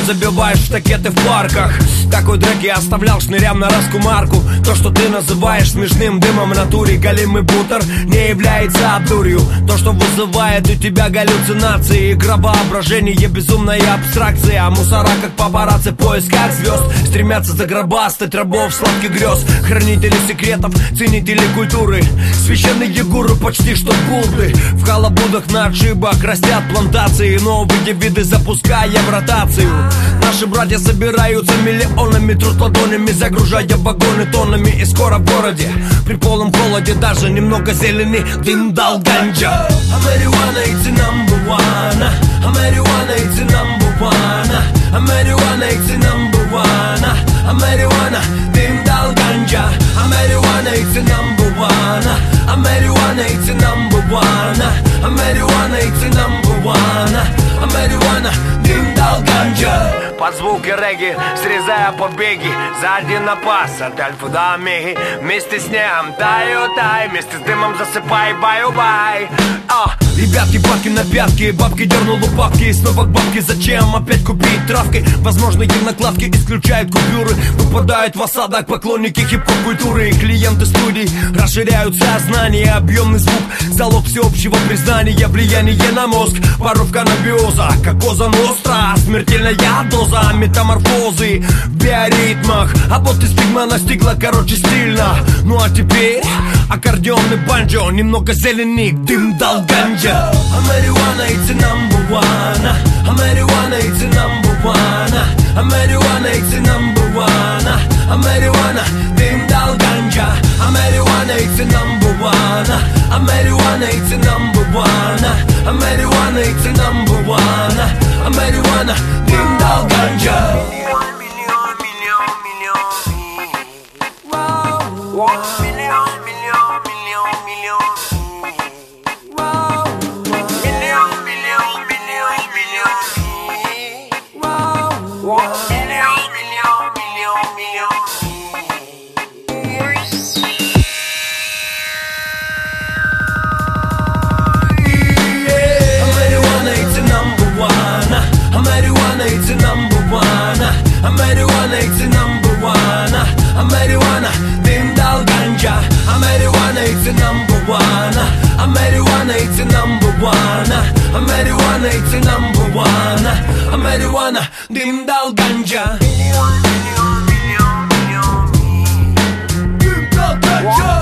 забиваешь штакеты в парках. Такой дрэк я оставлял шнырям на раскумарку. То, что ты называешь смешным дымом в натуре, голимый бутер не является обдурью. То, что вызывает у тебя галлюцинации, игра воображения, безумная абстракция. Мусора, как папарацци, поисках звезд, стремятся загробастать рабов сладких грез. Хранители секретов, ценители культуры, священные гуру почти что Будды. В халабудах на отшибах растят плантации, новые виды запуская в ротацию. Наши братья собираются миллионами, трут ладонями, загружая вагоны тоннами. И скоро в городе при полном холоде даже немного зелени дым дал ганджа. А marijuana it's number one, а marijuana it's number one, а marijuana it's number one, а marijuana дым дал ганджа. А marijuana it's number one, а marijuana it's number one, а marijuana it's number one, а marijuana дым дал ганджа. Под звуки регги, срезая побеги, за один напас от альфа до омеги. Вместе с ним тай, вместе с дымом засыпай, бай-бай. Ребятки, бабки на пятки, бабки дернул у бабки, и снова к бабке. Зачем опять купить травкой? Возможные накладки исключают купюры. Выпадают в осадок поклонники хип-хоп культуры. Клиенты студий расширяют сознание. Объемный звук, залог всеобщего признания. Влияние на мозг, воровка анабиоза, как коза ностра, смертельная доза метаморфозы в биоритмах. А вот из пигма настигла, короче, стильно. Ну а теперь аккордеон и банджо, немного зелени, дым дал ганджа. А marijuana it's number one, а marijuana it's number one, а marijuana it's number one, а marijuana дым дал ганджа. А marijuana it's number one, а marijuana it's number one, а marijuana it's number one, а marijuana дым дал ганджа. А marijuana it's number one, а marijuana дым дал ганджа. А marijuana it's number one, а marijuana it's number one, а marijuana it's number one, а marijuana дым дал ганджа. Дым дал ганджа.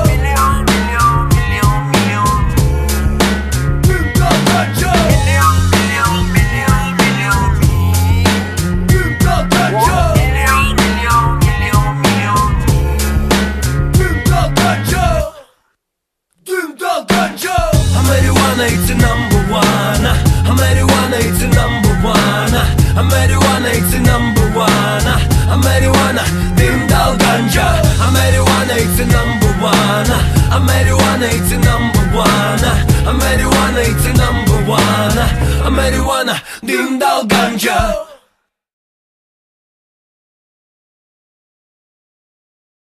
Marijuana it's number one, а marijuana it's number one, а marijuana it's number one, а marijuana дым дал ганджа. А marijuana it's number one, а marijuana it's number one, а marijuana it's number one, а marijuana дым дал ганджа.